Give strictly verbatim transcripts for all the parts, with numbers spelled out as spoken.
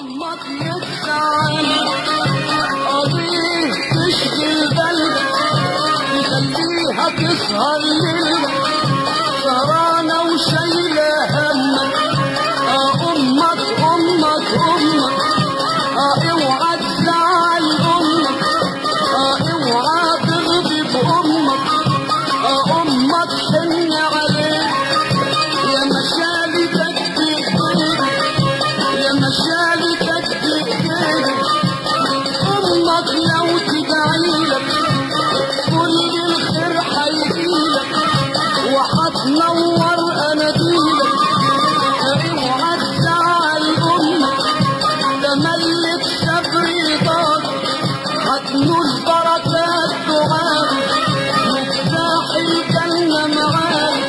امك يسعد قضيه تشغل بالك تخليها تسهر ليلك سهرانه وشايله همك. اه امك امك امك اه اوعى تزعل امك اه اوعى تغضب امك اه امك حن عليك يا مشالتك بايديك يا مشالتك بايديك. امك لو تدعيلك كل الخير هيجيلك وهتنور اناديلك. اوعى تزعل امك تملك صبر رضاك هتنول بركات دعاك مفتاح الجنه معاك.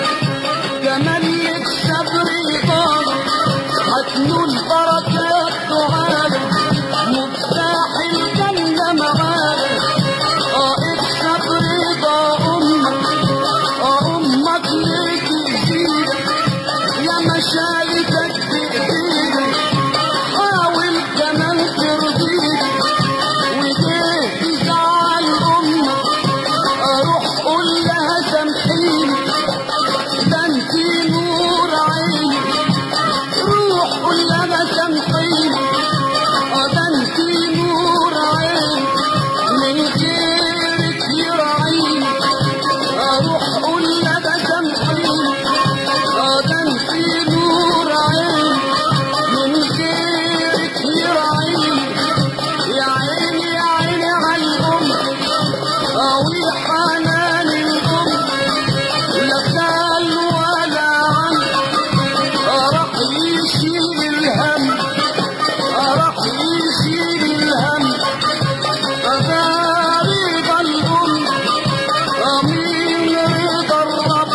تملك صبر رضاك هتنول بركات دعاك مفتاح الجنه معاك. اه اكسب رضا امك اه امك ليك يزيدك يا مشالتك بايديك حاول كمان ترضيك. وليه تزعل امك اروح قول لها سامحيني ده انتي نور عيني. روح قول لها سامحيني اه ده انتي نور عيني من غيرك يراعيني. اروح قول لها سامحيني اه ده انتي نور عيني من غيرك يراعيني. يا عيني يا عيني عالام اه وحنان الام لا خال ولا عم اه راح يشيل الهم اه راح يشيل الهم. فذا رضا الام اه مين رضا الرب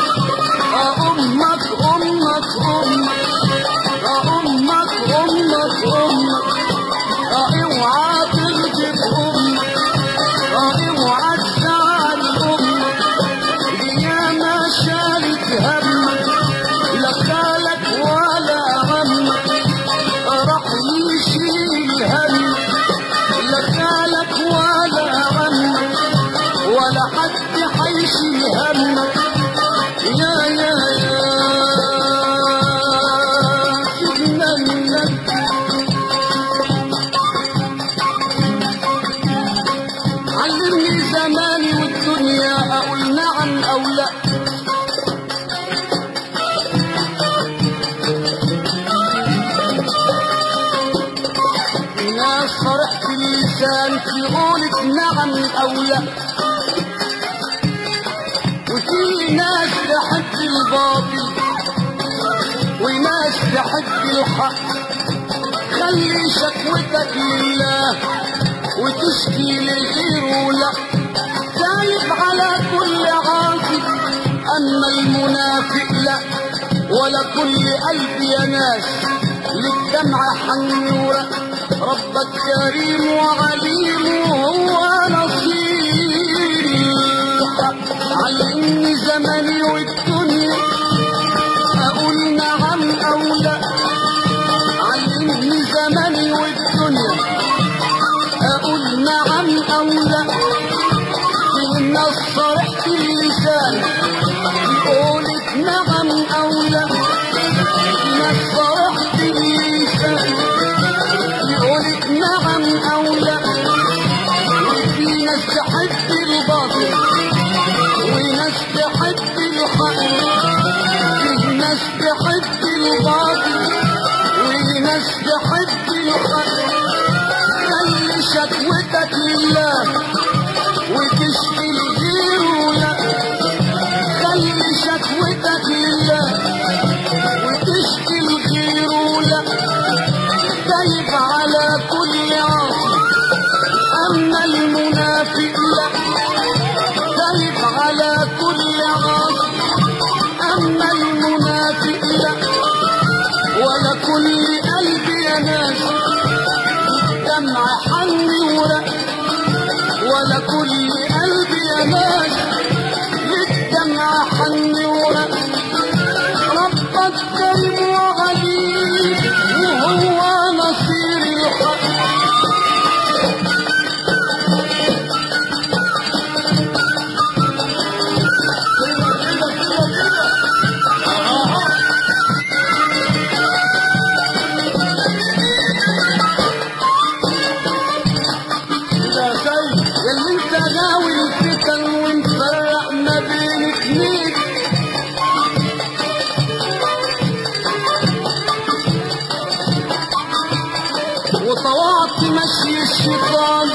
اه امك امك امك اه امك امك امك اه اوعى تغضب امك اه اوعى تزعل امك دي ياما شالت همك لا خالك ولا عمك اه راح يشيل همك لا خالك ولا عمك ولا حد حيشيل همك. يا يا يا سيدنا النبي علمني زماني والدنيا اقول نعم او لا. في ناس فرحت اللسان في قولك نعم او لا وفي ناس تحب الباطل وناس تحب الحق. خلي شكوتك لله وتشكي لغيره لا. تايب على كل عاصي اما المنافق لا. ولا كل قلب يا ناس للدمع حنورة. ربك كريم وعليم وهو نصير الحق. علمني زماني والدنيا اقول نعم او لا. علمني زماني والدنيا اقول نعم او لا. في الناس صرحت اللسان يقولك نعم او لا. في ناس صرحت اللسان يقولك نعم او لا. وفي ناس تحب الباطل وناس تحب وطوعت مشي الشيطان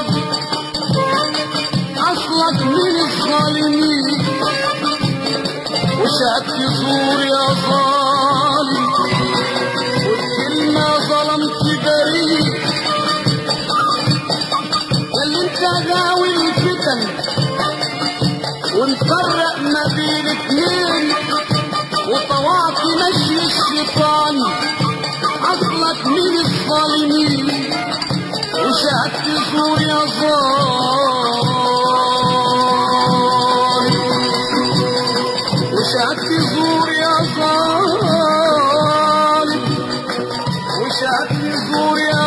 اصلك من الظالمين وشهدت زور يا ظالم والكلمة ظلمت بريء اللي انت غاوي الفتن ونفرق ما بين اتنين وطوعت مشي الشيطان اصلك من الظالمين وشهدت زور يا ظالم وشهدت زور يا ظالم وشهدت زور يا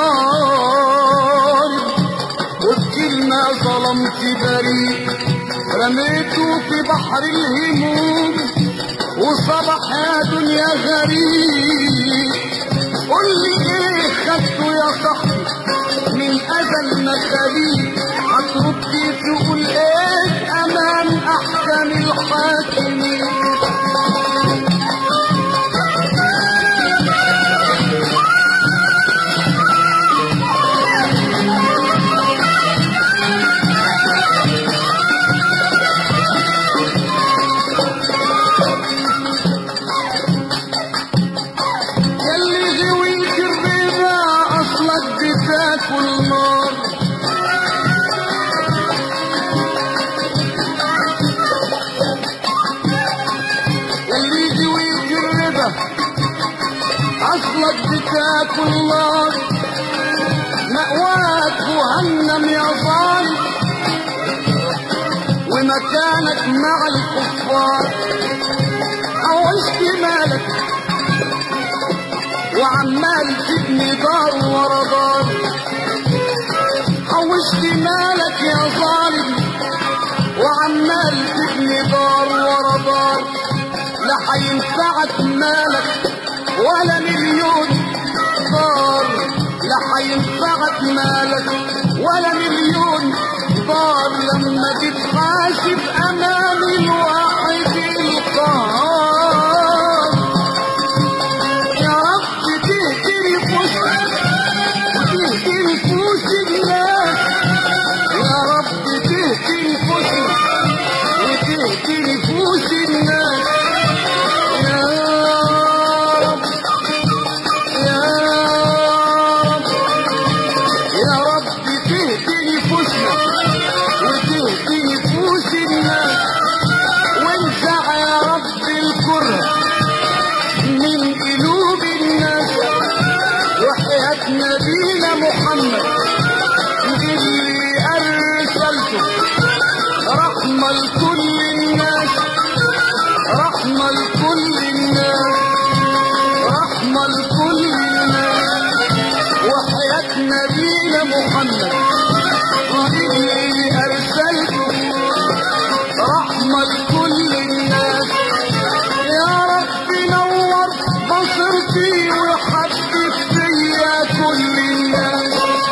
ظالم وبكلمة ظلمت بريء رميته في بحر الهموم وصبح يا دنيا غريب قل لي ايه خدته يا صاحبي من ازل مخاليق هتردي تقول ايه امام احكام الحاكمين اصلك بتاكل نار مأواك جهنم يا ظالم ومكانك مع الكفار حوشت مالك وعمال تبني دار ورا دار حوشت مالك يا ظالم وعمال تبني دار ورا دار لا هينفعك مالك ولا مليون دار لا هينفعك مالك ولا مليون دار لما تتحاسب امام الواحد القهار يا رب تهدي نفوسك وتهدي نفوس الناس يا رب تهدي نفوسنا وتهدي نفوس الناس نبينا محمد اللي أرسلته رحمة لكل الناس رحمة لكل الناس رحمة لكل الناس وحياة نبينا محمد اللي أرسلته رحمة لكل الناس يا رب نور بصرتي وحبب فيا كل الناس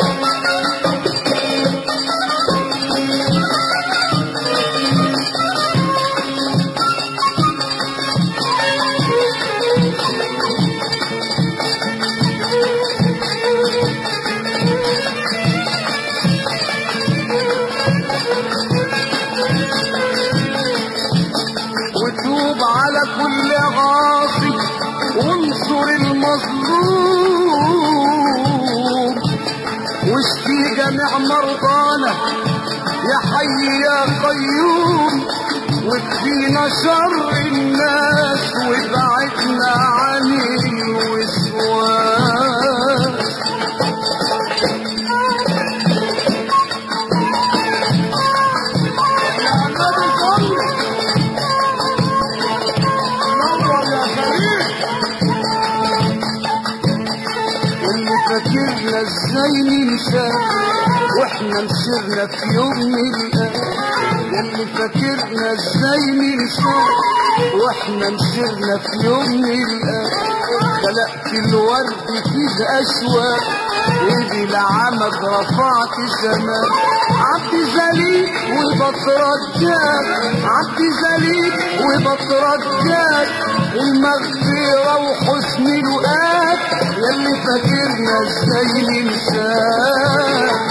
وتوب على كل غاصب وانصر المظلوم واشفي جميع مرضانا يا حي يا قيوم واكفينا شر الناس وابعدنا عن الوسواس فاكرنا ازاي ننسى واحنا مسرنا في يوم نلقى ياللي فاكرنا ازاي ننسى واحنا مسرنا في يوم نلقى خلقت الورد فيه اشواق وبالعمد رفعت سماء عبد ذليل وبترجاك عبد ذليل وبترجاك المغفرة المغفرة وحسن لقاك ياللي فاكرنا ازاي ننساك.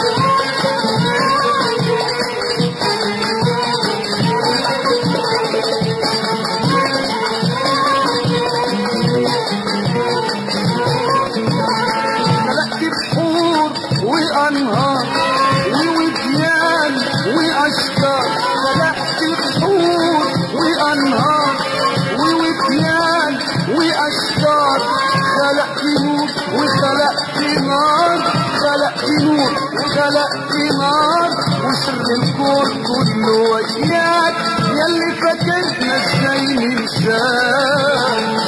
خلقت بحور وانهار ووديان واشجار، خلقت بحور وانهار ووديان واشجار، خلقت نور وخلقت نار، خلقت نور وخلقت نار، وسر الكون كله وياك ياللي فاكرنا ازاي ننساك.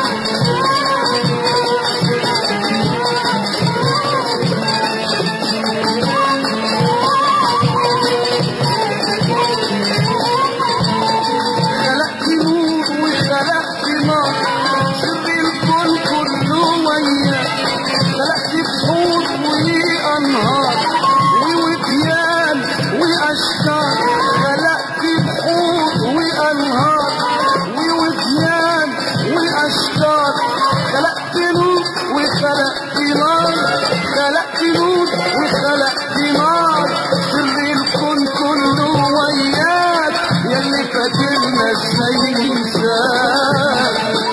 خلقت نور وخلقت نار، سر الكون كله وياك ياللي فاكرنا ازاي ننساك.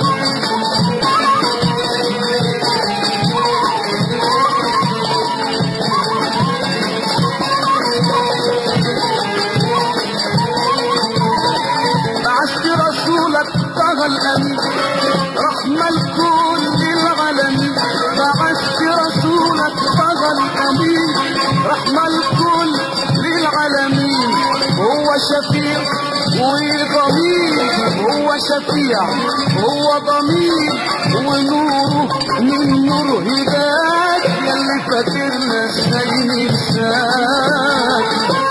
بعثت رسولك طه الامين رحمة الكون للعالمين، بعثت رسولك طه الامين رحمة الكون للعالمين، هو شفيع وضمير، هو شفيع هو ضمير، ونوره من نور هداك ياللي فاكرنا ازاي ننساك.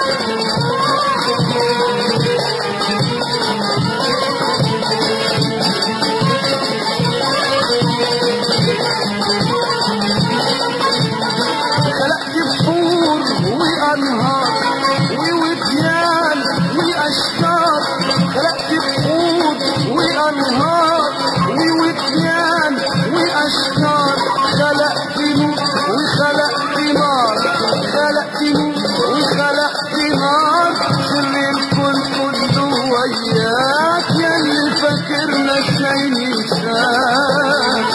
وانهار ووديان واشجار، خلقت بحور وانهار ووديان واشجار، خلقت نور وخلقت نار، خلقت نور وخلقت نار، سر الكون كله وياك ياللي فاكرنا ازاي ننساك.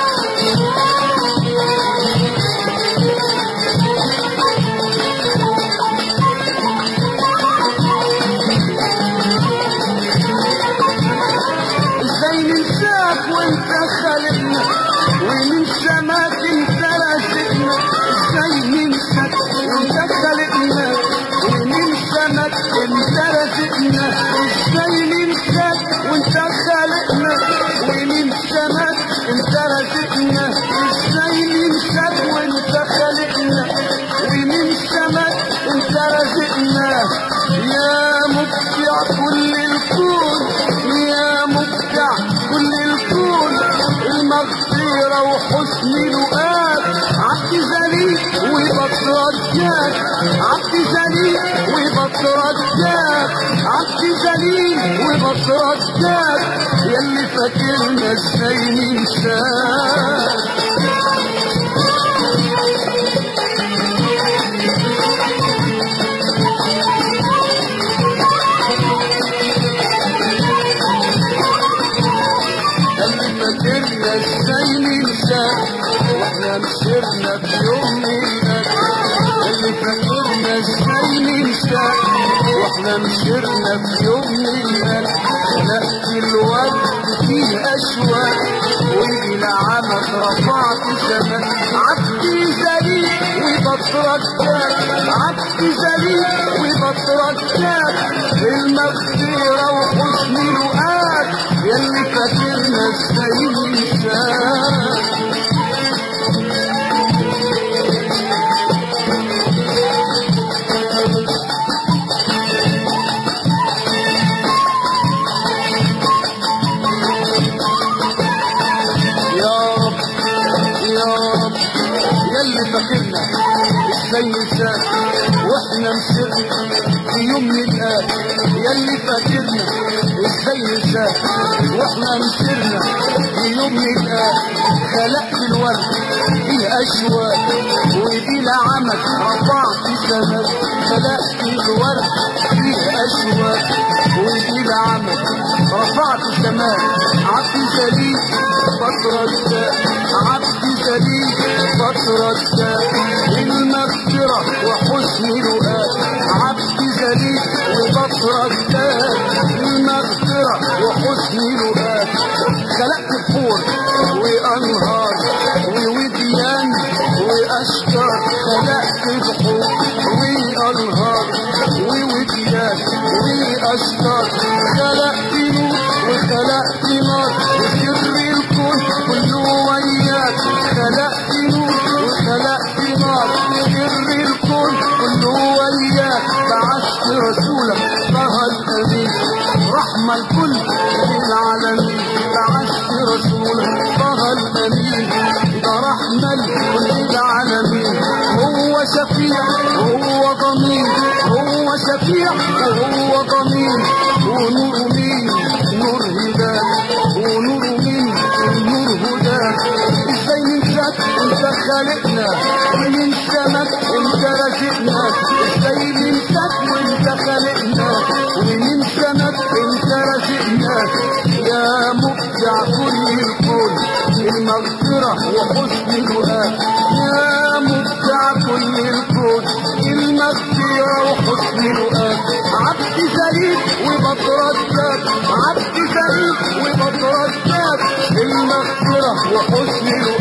وانت خالقنا ومن سماك انت رازقنا، ازاي ننساك وانت خالقنا ومن سماك انت رازقنا، ازاي ننساك وانت خالقنا ومن سماك انت رازقنا، ازاي ننساك وانت خالقنا ومن سماك انت رازقنا. يا مبدع كل الكون يا مبدع كل الكون، المغفرة وحسن لقاك عبد ذليل وبترجاك، عبد ذليل وبترجاك، عبد ذليل وبترجاك ياللي فاكرنا ازاي ننساك. فاكرنا ازاي ننساك واحنا مسيرنا بيوم ميلاد، اللي فاكرنا ازاي ننساك واحنا مسيرنا بيوم ميلاد، خلقت الورد فيه اشواق والى عمك رفعت سماك، عبد ذليل وبترجاك، عبد ذليل وبترجاك، المغفرة وحسن لقاك ياللي فاكرنا ازاي ننساك. يا رب يا رب ياللي فاكرنا ازاي نساك واحنا مسرنا في يوم نلقاك ياللي فاكرنا ازاي نساك واحنا مسرنا في يوم نلقاك خلقت الورد في الاشواق وبلا عمك رفعت سماك خلقت الورد في الاشواق وبلا عمك رفعت سماك عبد جليل بطرك عبد جليل بطرك المغفرة وحسن رؤاك عبد جليل وبطرك المغفرة وحسن رؤاك خلقت بحور وأنهار ووديان وأشجار خلقت بحور وأنهار ووديان وأشجار خلقت نور وخلقت نار وسر الكون كله وياك خلقت نور وخلقت نار وسر الكون كله وياك بعثت رسولك طه الأمين رحمة الكل للعالمين بعثت رسولك طه الأمين ده رحمة لكل العالمين هو شفيع وهو ضمين هو شفيع وهو ضمين ونور مين نور هداك ونور مين نور هداك ازاي ننساك انت خالقنا وننساك انت رازقنا ازاي ننساك وانت خالقنا وننساك انت رازقنا يا مبدع كل الكون المغفرة وحسن دعاء يا مبدع كل الكون المغفرة وحسن دعاء عبد جليل وبطرك عبد جليل وبطرك المغفرة وحسن دعاء